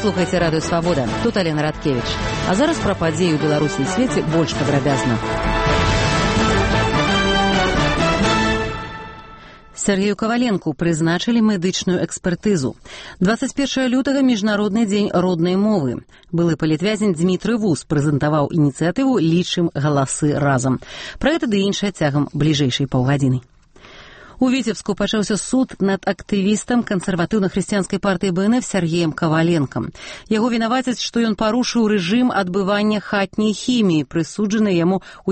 слухаеце радыё Свабода. Тут Алена Радкевіч. А зараз пра падзеі ў Беларусі і свеце больш падрабязна. Сергею Каваленку прызначылі медычную экспертызу. 21 лютага міжнародны дзень роднай мовы. Былы палітвязень Дмітрый Вус прэзентаваў ініцыятыву «Лічым галасы разам». Пра гэта ды іншае цягам бліжэйшай паўгадзіны. У Віцебску пачаўся суд над актывістам кансерватыўна-хрысціянскай партыі БНФ Сергеем Каваленкам. Яго вінавацяць, што ён парушыў рэжым адбывання хатняй хіміі, прысуджаны яму ў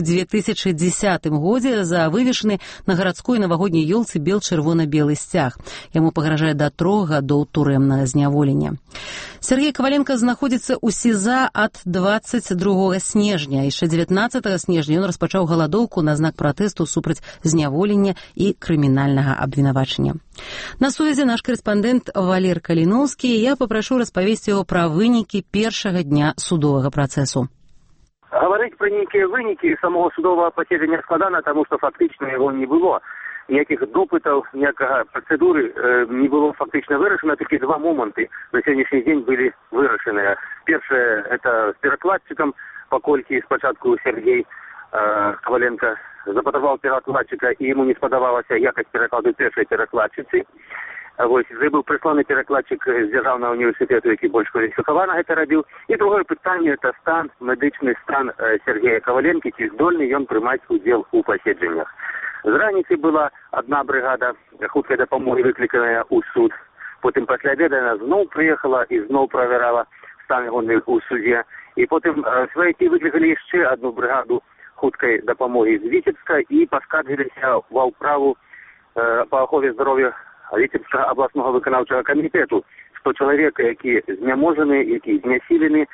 2010 годзе за вывешаны на гарадской навагодняй ёлцы бел-чырвона-белы сцяг. Яму пагражае да 3 гадоў турэмнага зняволення. Сергей Каваленка знаходзіцца ў СІЗА ад 22 снежня. Яшчэ 19 снежня ён распачаў галадоўку на знак пратэсту супраць зняволення і крымінальнага абвінавачання. На сувязі наш корэспандэнт Валер Каліноўскі. Я папрашу распавесці яго пра вынікі першага дня судовага працэсу. Гаварыць пра нейкія вынікі самого судовага паседжання складана, таму што фактычна яго не было. Ніякіх допытаў, ніякага працэдуры не было фактычна вырашана. Такі два моманты на сённяшні дзень былі вырашаныя. Першае, это з перакладчыкам, паколькі спачатку Сергей Каваленка запатрабаваў перакладчыка, і яму не спадабалася якасць перакладу першай перакладчыцы. Вось, быў прысланы перакладчык з дзяржаўнага універсітэту, які больш кваліфікавана гэта рабіў. І другое пытанне, это стан, медычны стан Сергея Каваленкі, ці здольны ён прымаць удзел у паседжаннях. З раніцы была адна брыгада хуткай дапамогі выкліканая ў суд. Потым пасля абеда яна зноў прыехала і зноў правярала стан ягоны ў судзе. І потым сваякі выклікалі яшчэ адну брыгаду хуткай дапамогі з Віцебска і паскардзіліся ва ўправу па ахове здароўя Віцебскага абласнога выканаўчага камітэту, што чалавек, які зняможаны, які знясілены,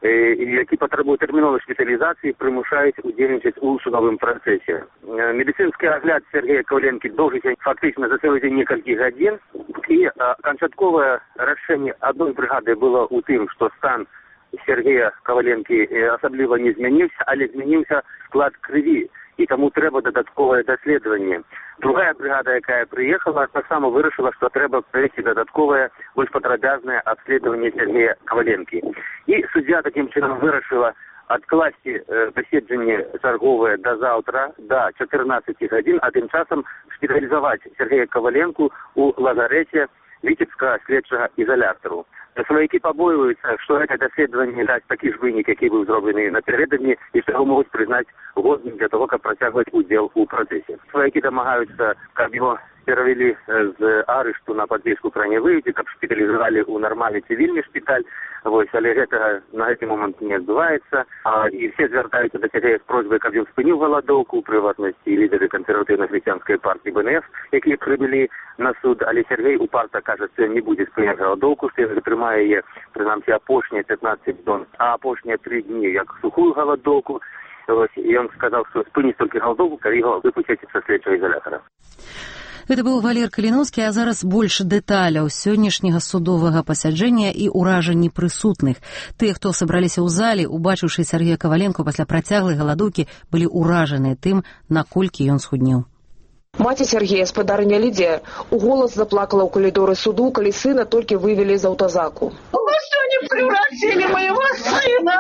які патрабуе тэрміновай шпіталізацыі, прымушаюць удзельнічаць у судовым працэсе. Медыцынскі агляд Сергея Каваленкі доўжыцца фактычна за цэлы дзень некалькі гадзін, і канчатковае рашэнне адной брыгады было ў тым, што стан Сергея Каваленкі асабліва не змяніўся, але змяніўся склад крыві, і таму трэба дадатковае даследаванне. Другая брыгада, якая прыехала, таксама вырашыла, што трэба правесці дадатковае, больш падрабязнае абследаванне Сергея Каваленкі. І суддзя такім чынам вырашыла адкласці паседжанне чарговае да заўтра, да 14 гадзін, а тым часам шпіталізаваць Сергея Каваленку ў лазарэце Віцебскага следчага ізалятару. Сваякі пабойваюцца, што гэта даследаванне дасць такі ж вынік, які быў зроблены напярэдадні, і што яго могуць прызнаць годным для того, каб працягваць удзел у працэсе. Сваякі дамагаюцца, каб яго перавялі з арышту на падвеску краневыйдзе, каб шпіталізавалі ў нармальны цывільны шпіталь. Вось, але гэтага на гэты момант не адбываецца. І все звяртаюцца да Сергея з просьбай, каб ён спыніў галадоўку, у прыватнасці лідары кансерватыўна-хрысціянскай партыі БНФ, якія прыбылі на суд. Але Сергей упарта кажа, што не будзе спыняць галадоўку, што ён затрымае яе, прынамсі, апошнія 15 дзён, а апошнія 3 дні як сухую галадоўку. І ён сказаў, што спыніць толькі галадоўку, калі яго выпусцяць са следчага ізалятара. Гэта быў Валер Каліноўскі, а зараз больш дэталяў сённяшняга судовага пасяджэння і ўражанні прысутных. Тыя, хто сабраліся ў зале, убачыўшы Сергея Каваленку пасля працяглай галадоўкі, былі ўражаныя тым, наколькі ён схуднеў. Маці Сергея, спадарыня Лідія, уголас заплакала ў калідоры суду, калі сына толькі вывелі з аўтазаку. Вы что, не превратили моего сына?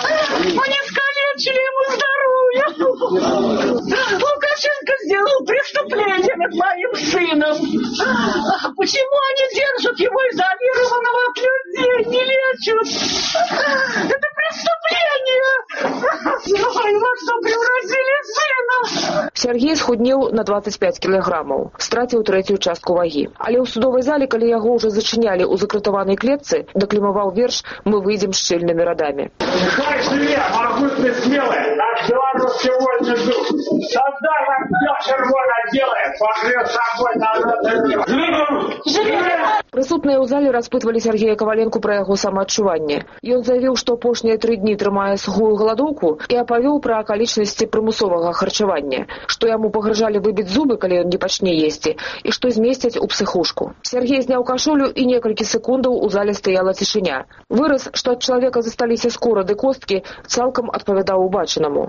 Вы не скалечили ему здоровье. Лукашенко сделал преступление над моим сыном. Почему они держат его изолированного от людей, не лечат? Это преступление. Ой, во что превратили сына? Сергей схуднеў на 25 кілаграмаў, страціў трэцюю частку вагі. Але ў судовай зале, калі яго ўжо зачынялі ў закрытаванай клетцы, дакламаваў верш «Мы выйдем шчыльнымі радамі». Хай жыве магутны смелы, наш беларускі вольны дух. Создай нам всё чырвона делае, пагрэў сабой народ. Прысутныя ў зале распытвалі Сергея Каваленку пра яго самаадчуванне. Ён заявіў, што апошнія 3 дні трымае сухую галадоўку і апавёў пра акалічнасці прымусовага харчавання, што яму пагражалі выбіць зубы, калі ён не пачне есці, і што змесцяць у псіхушку. Сергей зняў кашулю, і некалькі секундаў у зале стаяла цішыня. Выраз, што ад чалавека засталіся скура ды косткі, цалкам адпавядаў убачанаму.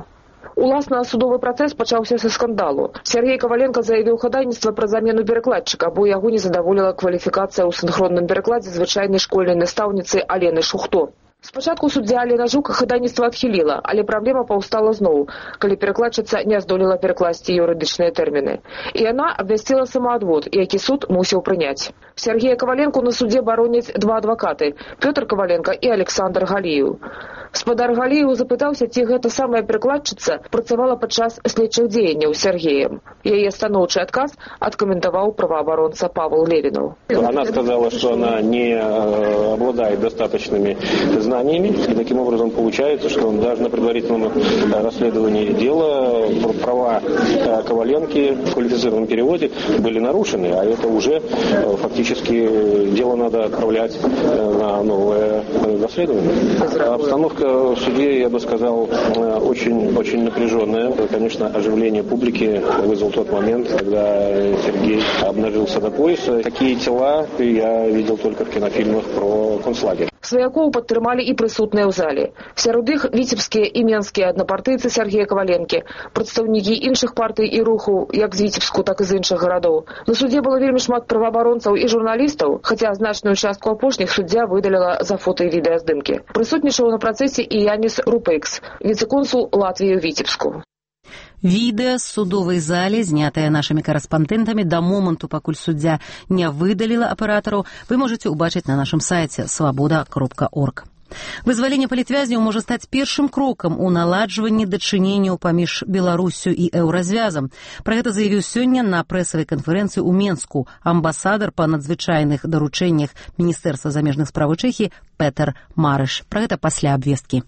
Уласна судовы працэс пачаўся са скандалу. Сергей Коваленко заявіў хадайніцтва пра замену перакладчыка, бо яго не задаволіла кваліфікацыя ў сінхронным перакладзе звычайнай школьнай настаўніцы Алены Шухто. Спачатку суддзя Алена Жук хадайніцтва адхіліла, але праблема паўстала зноў, калі перакладчыца не здолела перакласці юрыдычныя тэрміны. І яна абвясціла самаадвод, які суд мусіў прыняць. Сергея Коваленко на судзе бароняць два адвакаты – Пётр Коваленко і Александр Галіеў. Спадар Галіеў запытаўся, ці гэта самая перакладчыца працавала падчас следчых дзеянняў з Сергеем. Яе станоўчы адказ адкаментаваў праваабаронца Павел Левинов. Она сказала, что она не обладает достаточными знаниями, и таким образом получается, что даже на предварительном расследовании дела права Коваленки в квалифицированном переводе были нарушены, а это уже фактически дело надо отправлять на новое расследование. Обстановка в суде, я бы сказал, очень напряженная. Конечно, оживление публики вызвал тот момент, когда Сергей обнажился до пояса. Такие тела я видел только в кинофильмах про концлагерь. Сваякоў падтрымалі і прысутныя ў зале. Сярод іх віцебскія і менскія аднапартыйцы Сергея Коваленкі, прадстаўнікі іншых партый і рухаў, як з Віцебску, так і з іншых гарадоў. На судзе было вельмі шмат праваабаронцаў і журналістаў, хаця значную частку апошніх суддзя выдаліла за фота і відэаздымкі. Прысутнічаў на працэсе і Янис Рупекс, віцэ-консул Латвіі ў Віцебску. Відэа з судовай залі, знятае нашымі карэспандэнтамі да моманту, пакуль суддзя не выдаліла аператараў, вы можаце ўбачыць на нашым сайце свабода.орг. Вызваленне палітвязняў можа стаць першым крокам у наладжванні дачыненняў паміж Беларуссю і еўразвязам. Пра гэта заявіў сёння на прэсавай канферэнцыі ў Менску амбасадар па надзвычайных даручэннях Міністэрства замежных спраў Чэхіі Петер Марыш. Пра гэта пасля абвесткі.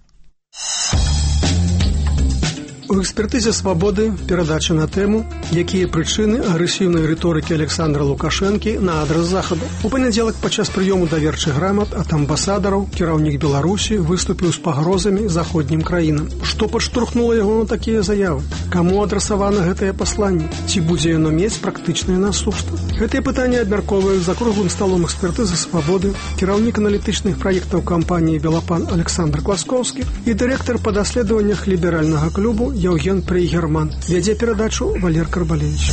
У экспертызе «Свабоды» перадача на тэму «Якія прычыны агрэсіўнай рыторыкі Александра Лукашэнкі на адрас Захаду». У панядзелак падчас прыёму даверчых грамат ад амбасадараў кіраўнік Беларусі выступіў з пагрозамі заходнім краінам. Што падштурхнула яго на такія заявы? Каму адрасавана гэтае пасланне? Ці будзе яно мець практычнае наступства? Гэтыя пытанні абмяркоўваюць за круглым сталом экспертызы «Свабоды» кіраўнік аналітычных праектаў кампаніі «Белапан» Александр Класкоўскі і дырэктар па даследаваннях ліберальнага клубу Евген Прейгерман. Вядзе перадачу Валер Карбалевич.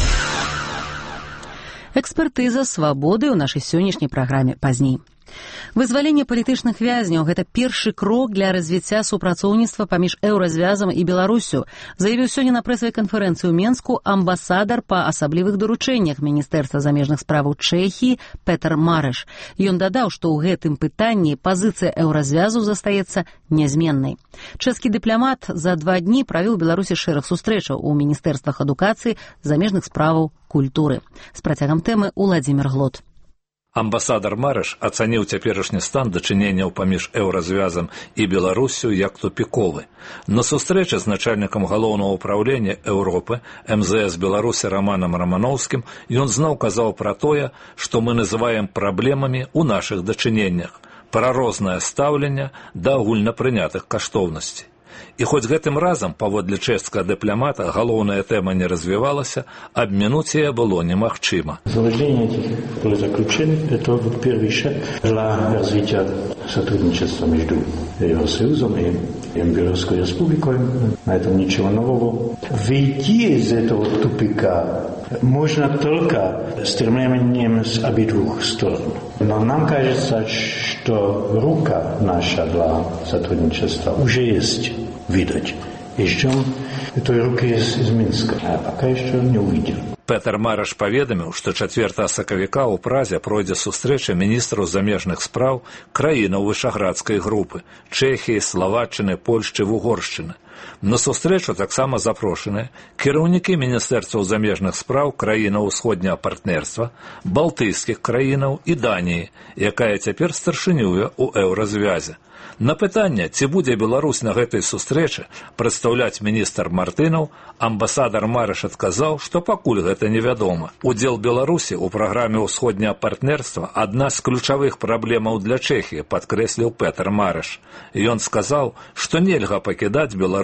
Экспертыза «Свабоды» ў нашай сённяшняй праграме пазней. Вызваленне палітычных вязняў – гэта першы крок для развіцця супрацоўніцтва паміж еўразвязам і Беларуссю, заявіў сёння на прэсавай канферэнцыі ў Менску амбасадар па асаблівых даручэннях Міністэрства замежных справаў Чэхіі Петер Марыш. Ён дадаў, што ў гэтым пытанні пазіцыя еўразвязу застаецца нязменнай. Чэшскі дыпламат за 2 дні правіў у Беларусі шэраг сустрэчаў у Міністэрствах адукацыі, замежных справаў, культуры. З працягам тэмы Уладзімір Глот. Амбасадар Марыш ацаніў цяперашні стан дачыненняў паміж еўразвязам і Беларуссю як тупіковы. На сустрэчы з начальнікам галоўнага ўпраўлення Еўропы МЗС Беларусі Романом Романовскім ён зноў казаў пра тое, што мы называем праблемамі ў нашых дачыненнях, пра рознае стаўленне да агульнапрынятых каштоўнасцей. І хоць гэтым разам, паводле чэшскага дыпламата, галоўная тэма не развівалася, абмінуць яе было немагчыма. Заложение этих заключений – это первый шаг для развития сотрудничества между Евросоюзом и Белорусской Республикой. На этом ничего нового. Выйти из этого тупика можно только стремлением с обеих сторон. Но нам кажется, что рука наша для сотрудничества уже есть видать. И ждем этой руки из Минска, а пока еще не увидел. Петер Марыш паведаміў, што 4 сакавіка ў Празе пройдзе сустрэча міністраў замежных спраў краінаў вышаградскай групы – Чэхіі, Славаччыны, Польшчы, Угоршчыны. На сустрэчу таксама запрошаныя кіраўнікі міністэрстваў замежных спраў краінаў усходняга партнерства, балтыйскіх краінаў і Даніі, якая цяпер старшынюе ў еўразвязе. На пытанне, ці будзе Беларусь на гэтай сустрэчы прадстаўляць міністр Мартынаў, амбасадар Марыш адказаў, што пакуль гэта невядома. Удзел Беларусі ў праграме ўсходняга партнерства – адна з ключавых праблемаў для Чэхіі, падкрэсліў Петер Марыш. Ён сказаў, што нельга пакідаць Беларусь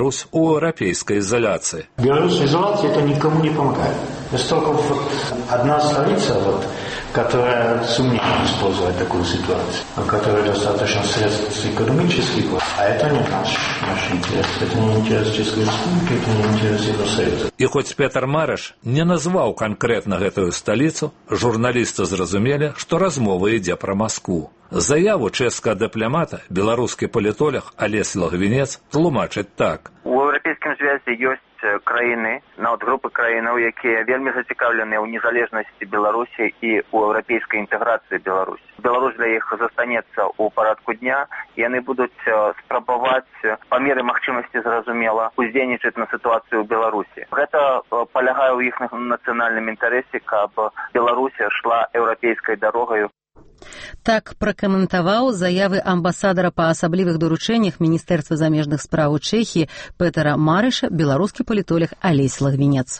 Беларусь у еўрапейскай изоляции. Белорусская изоляция это никому не помогает. Есть только одна столица, которая сумеет использовать такую ситуацию, которая достаточно средств экономических, а это не наш интерес. Это не интерес Чешской Республики, это не интерес Евросоюза. И хоть Петр Марыш не назвал конкретно эту столицу, журналисты зразумели, что размова ідзе про Москву. Заяву чэшскага дыпламата беларускі палітолог Алесь Лагвінец тлумачыць так. У Еўрапейскім звязе ёсць краіны, нават групы краінаў, якія вельмі зацікаўленыя ў незалежнасці Беларусі і ў еўрапейскай інтэграцыі Беларусі. Беларусь для іх застанецца ў парадку дня, і яны будуць спрабаваць па меры магчымасці, зразумела, уздзейнічаць на сітуацыю ў Беларусі. Гэта палягае ў іх нацыянальным інтарэсе, каб Беларусь шла еўрапейскай дарогаю. Так пракаментаваў заявы амбасадара па асаблівых даручэннях Міністэрства замежных спраў Чэхіі Петера Марыша беларускі палітолог Алесь Лагвінец.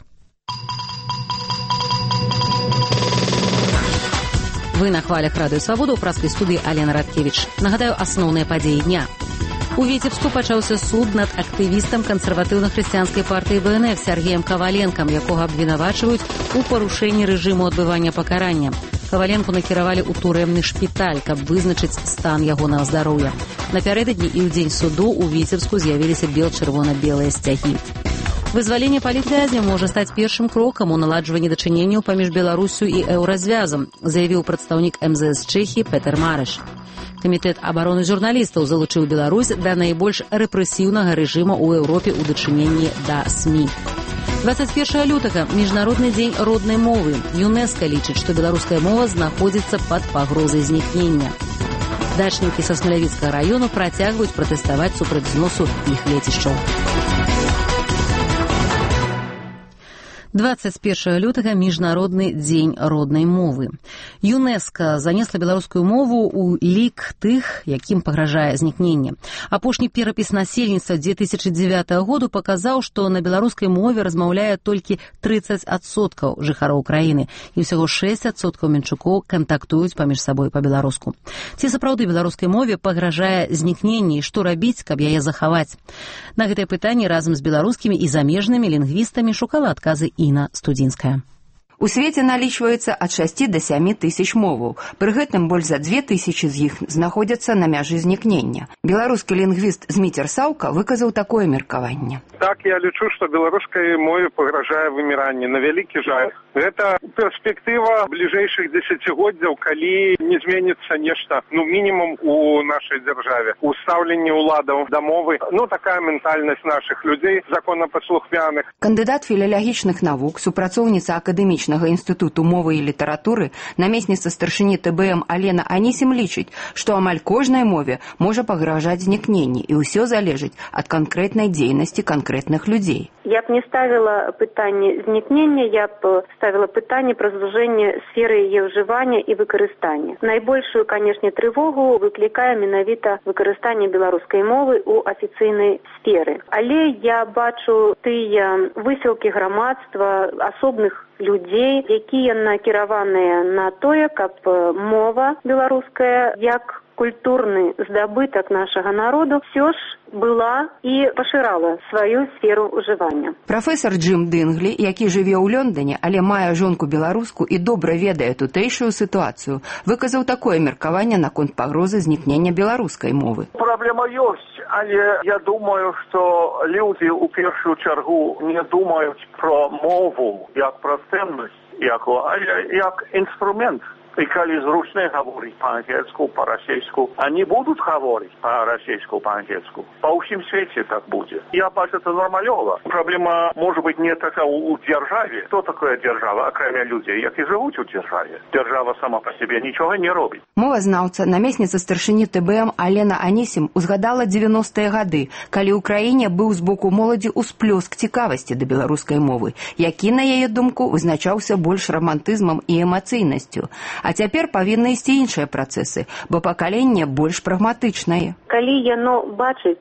Вы на хвалях Радыё Свабода ў праскай студыі Алена Радкевіч. Нагадаю, асноўныя падзеі дня. У Віцебску пачаўся суд над актывістам кансерватыўна-хрысціянскай партыі БНФ Сергеем Каваленкам, якога абвінавачваюць у парушэнні рэжыму адбывання пакарання. Каваленку накіравалі ў турэмны шпіталь, каб вызначыць стан ягонага здароўя. Напярэдадні і ў дзень суду ў Віцебску з'явіліся бел-чырвона-белыя сцягі. Вызваленне палітвязня можа стаць першым крокам у наладжванні дачыненняў паміж Беларусю і еўразвязам, заявіў прадстаўнік МЗС Чэхіі Петер Марыш. Камітэт абароны журналістаў залучыў Беларусь да найбольш рэпрэсіўнага рэжыма ў Еўропе ў дачыненні да СМІ. 21 лютага – Міжнародны дзень роднай мовы. ЮНЕСКО лічыць, што беларуская мова знаходзіцца пад пагрозай знікнення. Дачнікі са Смалявіцкага раёну працягваюць пратэставаць супраць зносу іх лецішчаў. 21 лютага – Міжнародны дзень роднай мовы. ЮНЕСКО занесла беларускую мову ў лік тых, якім пагражае знікненне. Апошні перапіс насельніцтва 2009 году паказаў, што на беларускай мове размаўляе толькі 30% жыхароў краіны, і ўсяго 6% менчукоў кантактуюць паміж сабой па-беларуску. Ці сапраўды беларускай мове пагражае знікненне і што рабіць, каб яе захаваць? На гэтае пытанне разам з беларускімі і замежнымі лінгвістамі шукала адказы Інна Студзінская. У свеце налічваецца ад 6 до 7 тысяч моваў. Пры гэтым больш за 2000 з іх знаходзяцца на мяжы знікнення. Беларускі лінгвіст Зміцер Саўка выказаў такое меркаванне. Так, я лічу, што беларускай мове пагражае выміранне. На вялікі жаль. Гэта перспектыва бліжэйшых дзесяцігоддзяў, калі не зменіцца нешта, мінімум у нашай дзяржаве. У стаўленні ўладаў да мовы, такая ментальнасць нашых людзей, законапаслухмяных. Кандыдат філалагічных навук, супрацоўніца акадэмічнага інстытуту мовы і літаратуры, намесніца старшыні ТБМ Алена Анісім лічыць, што амаль кожнай мове можа пагражаць знікненне, і ўсё залежыць ад канкрэтнай дзейнасці канкрэтных людзей. Я б не ставіла пытанне знікнення, я б ставіла пытанне пра звужэнне сферы яе ўжывання і выкарыстання. Найбольшую, канешне, трывогу выклікае менавіта выкарыстанне беларускай мовы ў афіцыйнай сферы. Але я бачу тыя высілкі грамадства, асобных людзей, якія накіраваныя на тое, каб мова беларуская як культурны здабытак нашага народу ўсё ж была і пашырала сваю сферу ўжывання. Прафесор Джим Дынглі, які жыве ў Лондоне, але мае жонку беларуску і добра ведае тутэйшую сітуацыю, выказаў такое меркаванне наконт пагрозы знікнення беларускай мовы. Праблема ёсць, але я думаю, што людзі ў першую чаргу не думаюць про мову як пра ценнасць, але як інструмент. И коли зручно говорить по-ангельски, по-российски, они будут говорить по-российски, по-ангельски. По всем свете так будет. Я бачу, это нормально. Проблема может быть не такая у державы. Что такое держава, окроме людей, які живут у державе? Держава сама по себе ничего не робит. Мовазнаўца, намесніца старшыні ТБМ Алена Анісім узгадала 90-е гады, калі ў краіне быў з боку моладзі ўсплёск цікавасці да беларускай мовы, які, на яе думку, вызначаўся больш рамантызмам і эмацыйнасцю. А цяпер павінны ісці іншыя працэсы, бо пакаленне больш прагматычнае. Калі яно бачыць,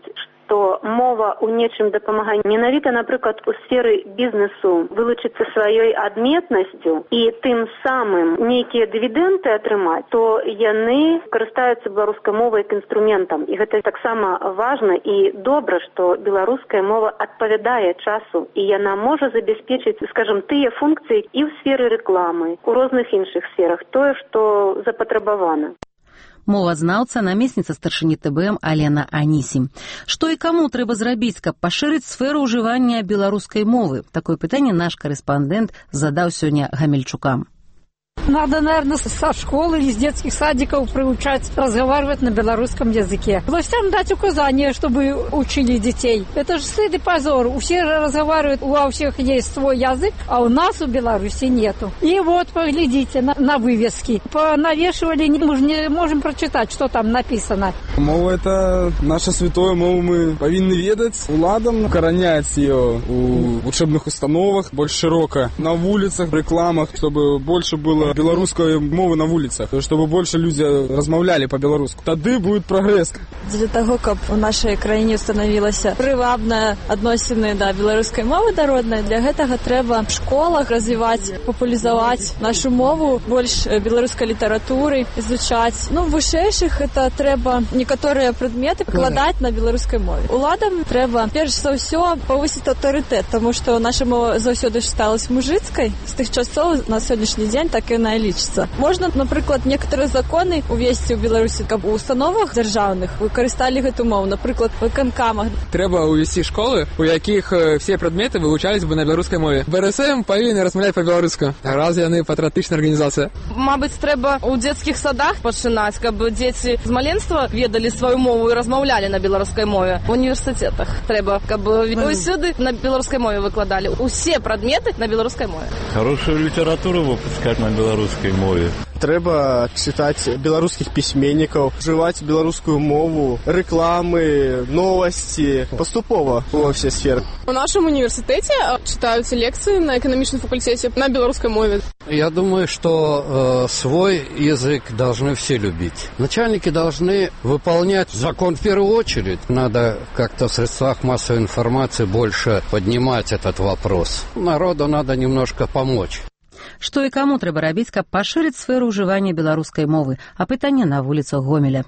што мова ў нечым дапамагае. Менавіта, напрыклад, у сферы бізнесу вылучыцца сваёй адметнасцю і тым самым нейкія дывідэнды атрымаць, то яны карыстаюцца беларускай мовай як інструментам. І гэта таксама важна і добра, што беларуская мова адпавядае часу, і яна можа забяспечыць, скажам, тыя функцыі і ў сферы рэкламы, у розных іншых сферах, тое, што запатрабавана. Мовазнаўца, намесніца старшыні ТБМ Алена Анісім. Што і каму трэба зрабіць, каб пашырыць сферу ўжывання беларускай мовы? Такое пытанне наш карэспандэнт задаў сёння Гамельчукам. Надо, наверное, со школы или с детских садиков приучать разговаривать на белорусском языке. Властям дать указания, чтобы учили детей. Это же стыд и позор. У всех же разговаривают, у всех есть свой язык, а у нас в Беларуси нету. И вот, поглядите на вывески. Понавешивали, мы же не можем прочитать, что там написано. Мова – это наше святое, мову мы повинны ведать. Уладом коронять ее у учебных установах больше широко. На улицах, рекламах, чтобы больше было белорусской мовы на улицах, чтобы больше люди размаўлялі по-беларуску. Тады будет прогресс. Для того, каб у нашай краіне становілася прывабная адносіны да беларускай мовы народнай, для гэтага трэба в школах развіваць, папулярызаваць нашу мову, больш беларускай літаратуры изучаць. В вышэйшых это трэба некаторыя прадметы выкладаць на беларускай мове. Уладам трэба перш за ўсё павысіць аўтарытэт, таму што наша мова заўсёды сталася мужыцкай. З тых часоў на сённяшні дзень так і лічыцца. Можна, напрыклад, некаторыя законы увесці ў Беларусі, каб у установах дзяржаўных выкарысталі гэту мову, напрыклад, в выканкамах. Трэба увесці школы, у якіх все прадметы вывучались бы на беларускай мове. БРСМ павінны размаўляць па-беларуску. Раз яны патрыятычная арганізацыя. Мабыць, трэба ў дзецкіх садах пачынаць, каб дзеці з маленства ведалі сваю мову і размаўлялі на беларускай мове. В універсітэтах трэба, каб усюды на беларускай мове выкладалі. Усе прадметы на беларускай мове. Хорошую літаратуру выпускаць на беларускай мове. Трэба чытаць беларускіх пісьменнікаў, ўжываць беларускую мову, рэкламы, новасці, паступова ва ўсе сферы. У нашем университете читаются лекции на экономичном факультете на белорусской мове. Я думаю, что свой язык должны все любить. Начальники должны выполнять закон в первую очередь. Надо как-то в средствах массовой информации больше поднимать этот вопрос. Народу надо немножко помочь. Што і каму трэба рабіць, каб пашырыць сферу ўжывання беларускай мовы? Апытанне на вуліцах Гомеля.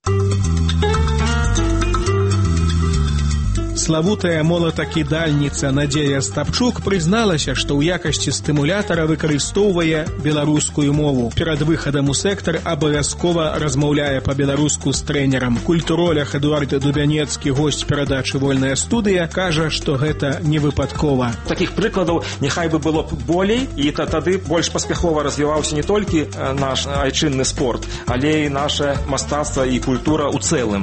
Славутая молатакідальніца Надзея Стапчук прызналася, што ў якасці стымулятара выкарыстоўвае беларускую мову. Перад выхадам у сектар абавязкова размаўляе па-беларуску з трэнерам. Культуролог Эдуард Дубянецкі, госць перадачы «Вольная студыя», кажа, што гэта не выпадкова. Такіх прыкладаў няхай бы было б болей, і тады больш паспяхова развіваўся не толькі наш айчынны спорт, але і наша мастацтва і культура ў цэлым.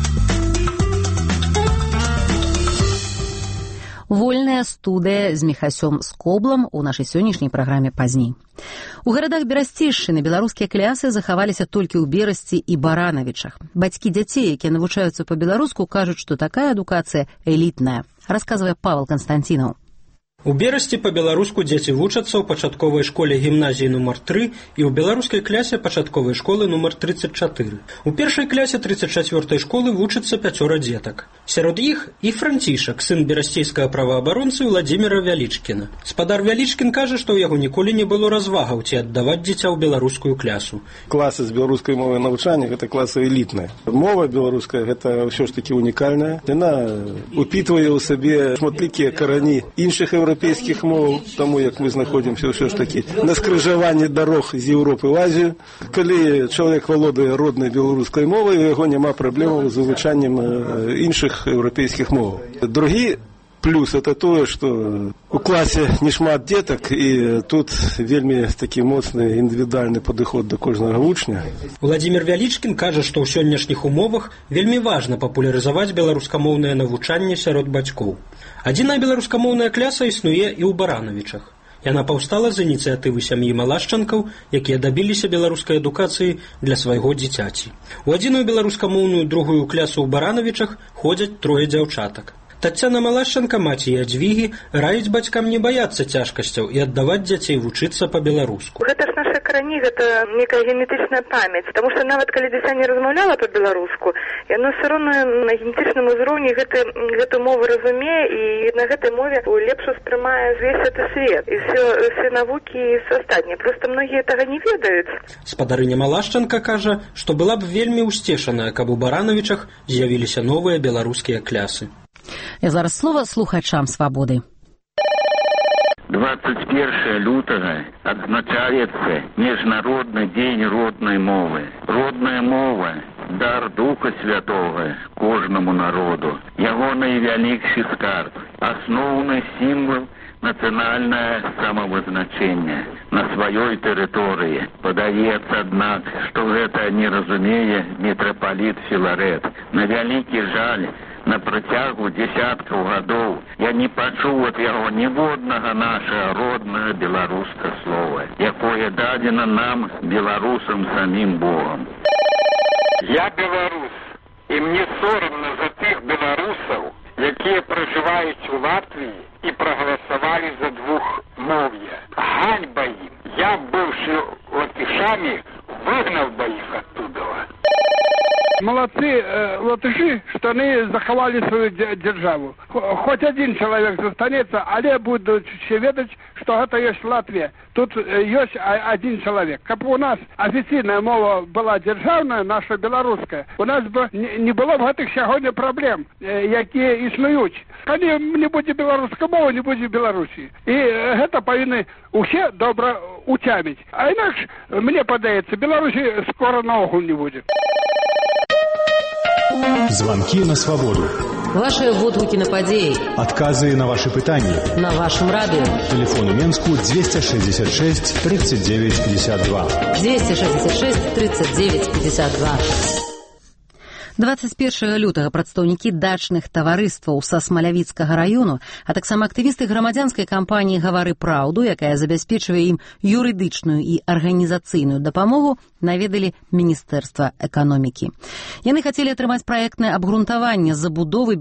Вольная студыя з Міхасём Скоблам у нашай сённяшняй праграме пазней. У гарадах Берасцейшчыны беларускія клясы захаваліся толькі ў Берасці і Баранавічах. Бацькі дзяцей, якія навучаюцца па-беларуску, кажуць, што такая адукацыя элітная, расказвае Павел Константинов. У Берасці па-беларуску дзеці вучацца ў пачатковай школе гімназіі нумар 3 і ў беларускай клясе пачатковай школы нумар 34. У першай клясе 34-й школы вучыцца 5 дзетак. Сярод іх і Францішак, сын берасцейскага праваабаронцы Владзіміра Вялічкіна. Спадар Вялічкін кажа, што ў яго ніколі не было развагаў ці аддаваць дзіця ў беларускую клясу. Класы з беларускай мовай навучання – гэта класы элітныя. Мова беларуская – гэта ўсё ж такі унікальная. Яна упітвае ў сабе шматлікія карані іншых еўрапейскіх моў, таму як мы знаходзімся ўсё ж такі на скрыжаванні дарог з Еўропы в Азію. Калі чалавек валодае роднай беларускай мовай, у яго няма праблемаў з вывучаннем іншых еўрапейскіх моваў. Другі плюс это тое, што у класе не шмат дзетак, і тут вельмі такі моцны індывідуальны падыход да кожнага вучня. Владзімір Вялічкін кажа, што ў сённяшніх умовах вельмі важна папулярызаваць беларускамоўнае навучанне сярод бацькоў. Адзіная беларускамоўная кляса існуе і ў Баранавічах. Яна паўстала з ініцыятывы сям'і малашчанкаў, якія дабіліся беларускай адукацыі для свайго дзіцяці. У адзіную беларускамоўную другую клясу ў Баранавічах ходзяць 3 дзяўчатак. Таццяна Малашчанка, маці Ядзвігі, раіць бацькам не баяцца цяжкасцяў і аддаваць дзяцей вучыцца па-беларуску. Гэта ж наша карані, гэта некая генетычная памяць, таму што нават калі дзіця не размаўляла па-беларуску, яно все роўно на генетычным узроўні гэту мову разумее і на гэтай мове лепш успрымае увесь гэты свет і все навукі і все астатняе. Проста многія гэтага не ведаюць. Спадарыня Малашчанка кажа, што была б вельмі ўсцешаная, каб у Баранавічах з'явіліся новыя беларускія клясы. І зараз слова слухачам свабоды. 21 лютага адзначаецца Міжнародны дзень роднай мовы. Родная мова – дар Духа Святога кожнаму народу. Яго найвялікшы скарб, асноўны сімвал нацыянальнае самавызначэнне на сваёй тэрыторыі. Падаецца, аднак, што гэта не разумее мітрапаліт Філарэт. На вялікі жаль, на працягу дзесяткаў гадоў я не пачуў ад яго ніводнага нашага роднага беларускага слова, якое дадзена нам, беларусам, самім Богам. Я беларус, і мне сорамна за тых беларусаў, якія пражываюць у Латвіі і прагаласавалі за двухмоўе. Ганьба ім. Я, быўшы латышамі, выгнал бы іх оттуда. Молодцы латыши, что они заховали свою державу. Хоть один человек застанется, але будут все ведать, что это есть Латвия. Тут есть один человек. Как у нас официальная мова была державная, наша белорусская, у нас бы не было в этих сегодня проблем, які існують. Коли не буде белорусской мовы, не буде Беларусі. И это повинны усе добро утямить. А иначе, мне подається, Беларуси скоро наогул не будет. Звонки на свободу. Ваши водгуки на падеи. Отказы на ваши пытания. На вашем радио. Телефон у Менску 266 39 52. 266 39 52. 21 лютага прадстаўнікі дачных таварыстваў са Смалявіцкага раёну, а таксама актывісты грамадзянскай кампаніі «Гавары праўду», якая забяспечвае ім юрыдычную і арганізацыйную дапамогу, наведалі Міністэрства эканомікі. Яны хацелі атрымаць праектнае абгрунтаванне забудовы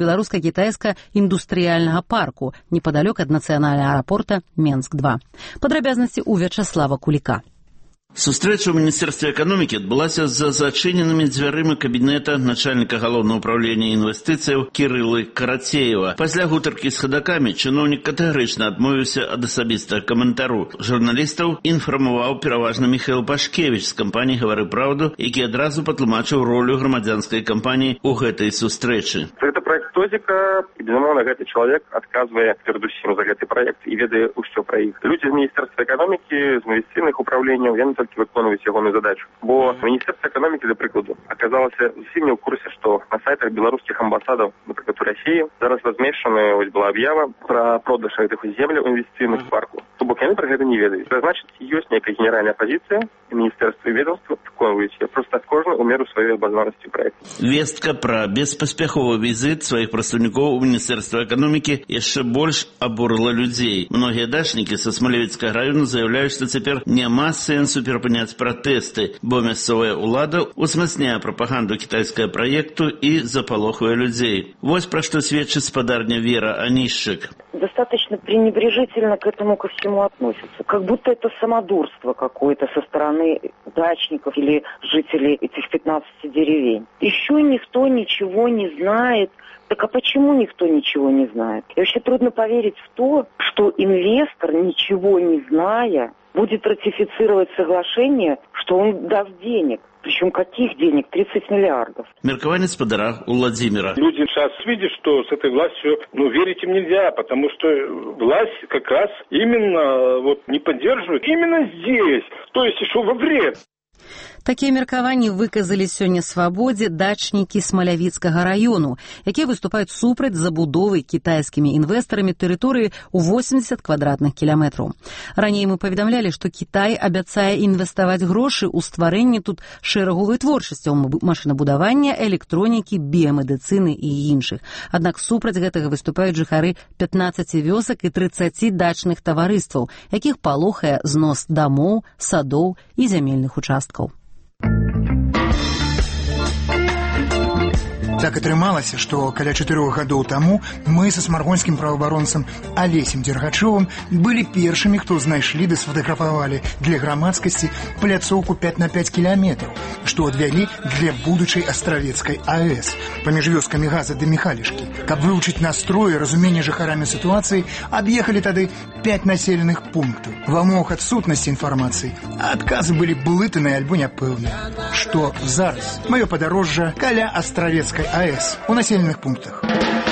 беларуска-кітайска-індустрыяльнага парку непадалёк ад нацыянальнага аэрапорта Менск-2. Падрабязнасці ў Вячаслава Куліка. Сустрэча ў Міністэрстве эканомікі адбылася за зачыненымі дзвярымі кабінета начальніка галоўнага ўправлення інвестыцыяў Кірылы Карацеева. Пасля гутаркі з хадакамі чыноўнік катэгарычна адмовіўся ад асабістага каментару. Журналістаў інфармаваў пераважна Міхаіл Пашкевіч з кампаніі «Гавары праўду», які адразу патлумачыў ролю грамадзянскай кампаніі ў гэтай сустрэчы. Гэта праект Тозіка, і, безумоўна, гэты чалавек адказвае перадусім за гэты праект і ведае ўсё пра іх. Людзі з Міністэрства эканомікі, з інвестыцыйных упраўленняў, яны толькі выконваюць ягоную задачу. Бо Міністэрства эканомікі, да прыкладу, аказалася зусім не ў курсе, што на сайтах беларускіх амбасадаў, напрыклад, у Расіі, зараз размешчана, вось была аб'ява пра продаж гэтых земляў інвестыцыйных парку. То бок яны пра гэта не ведаюць. Це значыць, ёсць нейкая генеральная пазіцыя, і міністэрства і ведомства выконваюць яе, проста кожны ў меру сваёй абазнанасці праекту. Вестка пра беспаспяховы візіт сваіх прадстаўнікоў у Міністэрства эканомікі яшчэ больш абурыла людзей. Многія дачнікі са Смалявіцкага раёну заяўляюць, што цяпер няма сэнсу перапыняць пратэсты, бо мясцовая ўлада узмацняе прапаганду кітайскага праекту і запалохвае людзей. Вось пра што сведчыць спадарня Вера Анішчык. Достаточно пренебрежительно к этому ко всему относятся. Как будто это самодурство какое-то со стороны дачников или жителей этих 15 деревень. Еще никто ничего не знает. Так а почему никто ничего не знает? И вообще трудно поверить в то, что инвестор, ничего не зная, будет ратифицировать соглашение, что он даст денег. Причем каких денег? 30 миллиардов. Меркование спадара у Владимира. Люди сейчас видят, что с этой властью, верить им нельзя, потому что власть как раз именно не поддерживает именно здесь, то есть еще во вред. Такія меркаванні выказалі сёння свабодзе дачнікі Смалявіцкага раёну, якія выступаюць супраць забудовы кітайскімі інвестарамі тэрыторыі ў 80 квадратных кіламетраў. Раней мы паведамлялі, што Кітай абяцае інвеставаць грошы ў стварэнне тут шэрагу вытворчасцяў машынабудавання, электронікі, біямедыцыны і іншых. Аднак супраць гэтага выступаюць жыхары 15 вёсак і 30 дачных таварыстваў, якіх палохае знос дамоў, садоў і зямельных участкаў. Так атрымалася, што каля 4 гадоў таму мы са смаргонскім праваабаронцам Алесем Дергачовым былі першымі, хто знайшлі ды сфотаграфавалі для грамадскасці пляцоўку 5 на 5 кіламетраў, што адвялі для будучай астравецкай АЭС паміж вёскамі Газа ды Міхалішкі. Каб вывучыць настроі, разуменне жыхарамі сітуацыі, аб'ехалі тады 5 населеных пунктаў. Ва ўмовах адсутнасці інфармацыі адказы былі блытаныя альбо няпэўныя. Што зараз маё падарожжа каля астравецкай АЭС у населеных пунктах.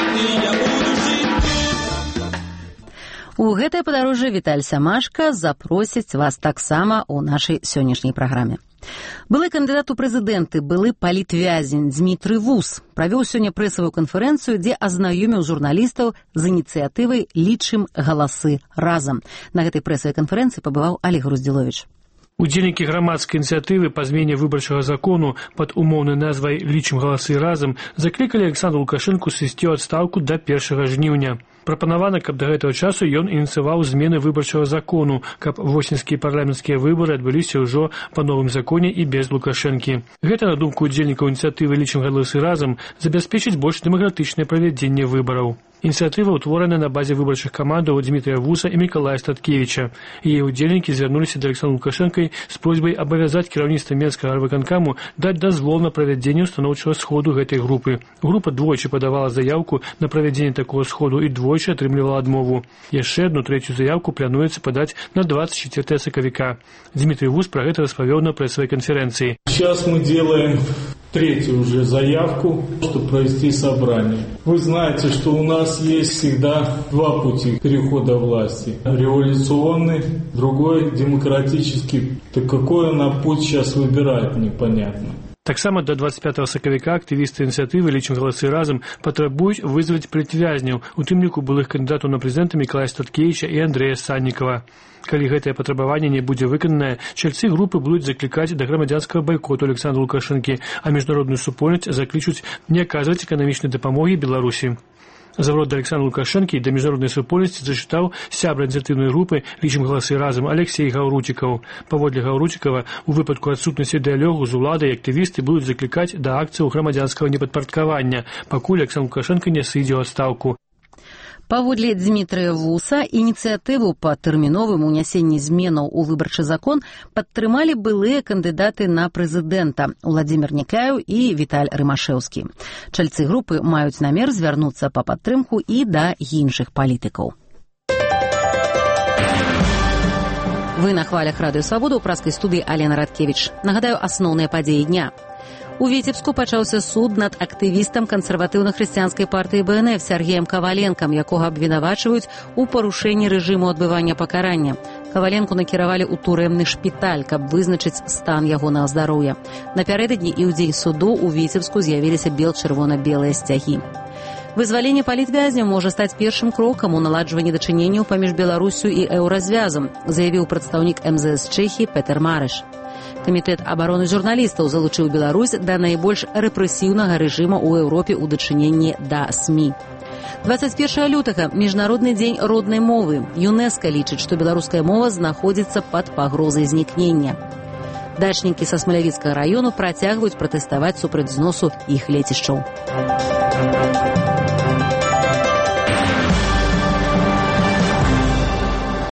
У гэтае падарожжа Віталь Сямашка запросіць вас таксама ў нашай сённяшняй праграме. Былы кандыдат у прэзідэнты, былы палітвязень Дзмітрый Вус правёў сёння прэсавую канферэнцыю, дзе азнаёміў журналістаў з ініцыятывай «Лічым галасы разам». На гэтай прэсавай канферэнцыі пабываў Олег Груздзіловіч. Удзельнікі грамадскай ініцыятывы па змене выбарчага закону пад умоўнай назвай «Лічым галасы разам» заклікалі Александру Лукашэнку сысці ў адстаўку да 1 жніўня. Прапанавана, каб да гэтага часу ён ініцыяваў змены выбарчага закону, каб восеньскія парламенцкія выбары адбыліся ўжо па новым законе і без Лукашэнкі. Гэта, на думку удзельнікаў ініцыятывы «Лічым галасы разам», забяспечыць больш дэмакратычнае правядзенне выбараў. Ініцыятыва ўтворана на базе выбарчых камандаў Дмітрия Вуса і Мікалая Статкевіча. Яе ўдзельнікі звярнуліся да Александра Лукашэнкай з просьбай абавязаць кіраўніцтва Менскага гарвыканкаму даць дазвол на правядзенне устаноўчага сходу гэтай групы. Група двойчы падавала заявку на правядзенне такого сходу і двойчы атрымлівала адмову. Яшчэ одну трэцюю заявку плануецца падаць на 24 сакавіка. Дмитрий Вус про гэта распавёў на прэсавай канферэнцыі. Сейчас мы делаем третью уже заявку, чтобы провести собрание. Вы знаете, что у нас есть всегда два пути перехода власти. Революционный, другой демократический. Так какой она путь сейчас выбирает, непонятно. Таксама до 25 сакавіка актывісты ініцыятывы «Лічым галасы разам» патрабуюць вызваць палітвязняў, у тым ліку былых кандыдатаў на прэзідэнта Мікалая Статкевіча і Андрэя Саннікава. Калі гэтае патрабаванне не будзе выкананае, чальцы групы будуць заклікаць да грамадзянскага байкоту Александра Лукашэнкі, а міжнародную супольнасць заклічуць не аказваць эканамічнай дапамогі Беларусі. Заврот да Александра Лукашэнкі да міжнароднай супольнасці зачытаў сябра ініцыятыўнай групы «Лічым галасы разам» Алексей Гаўрутікаў. Паводле Гаўрутікава, у выпадку адсутнасці дыялогу з уладай актывісты будуць заклікаць да акцыяў грамадзянскага непадпарадкавання, пакуль Александр Лукашэнка не сыдзе ў адстаўку. Паводле Дзмітрыя Вуса, ініцыятыву па тэрміновым унясенні зменаў у выбарчы закон падтрымалі былыя кандыдаты на прэзідэнта Уладзімір Някляеў і Віталь Рымашэўскі. Чальцы групы маюць намер звярнуцца па падтрымку і да іншых палітыкаў. Вы на хвалях Радыё Свабода, ў праскай студыі Алена Радкевіч. Нагадаю, асноўныя падзеі дня. У Віцебску пачаўся суд над актывістам кансерватыўна-хрысціянскай партыі БНФ Сергеем Каваленкам, якога абвінавачваюць у парушэнні рэжыму адбывання пакарання. Каваленку накіравалі ў турэмны шпіталь, каб вызначыць стан ягонага здароўя. Напярэдадні і ў дзень суду ў Віцебску з'явіліся бел-чырвона-белыя сцягі. Вызваленне палітвязня можа стаць першым крокам у наладжванні дачыненняў паміж Беларусю і еўразвязам, заявіў прадстаўнік МЗС Чэхіі Петер Марыш. Камітэт абароны журналістаў залучыў Беларусь да найбольш рэпрэсіўнага рэжыма ў Еўропе ў дачыненні да СМІ. 21 лютага – Міжнародны дзень роднай мовы. ЮНЕСКО лічыць, што беларуская мова знаходзіцца пад пагрозай знікнення. Дачнікі са Смалявіцкага раёну працягваюць пратэставаць супраць зносу іх лецішчаў.